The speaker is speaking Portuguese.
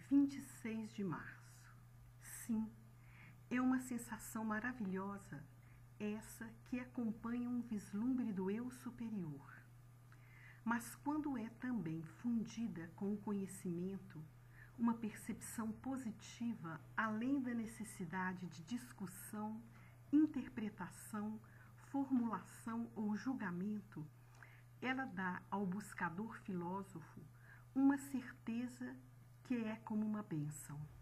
26 de março. Sim, é uma sensação maravilhosa, essa que acompanha um vislumbre do eu superior. Mas quando é também fundida com o conhecimento, uma percepção positiva além da necessidade de discussão, interpretação, formulação ou julgamento, ela dá ao buscador filósofo uma certeza que é como uma bênção.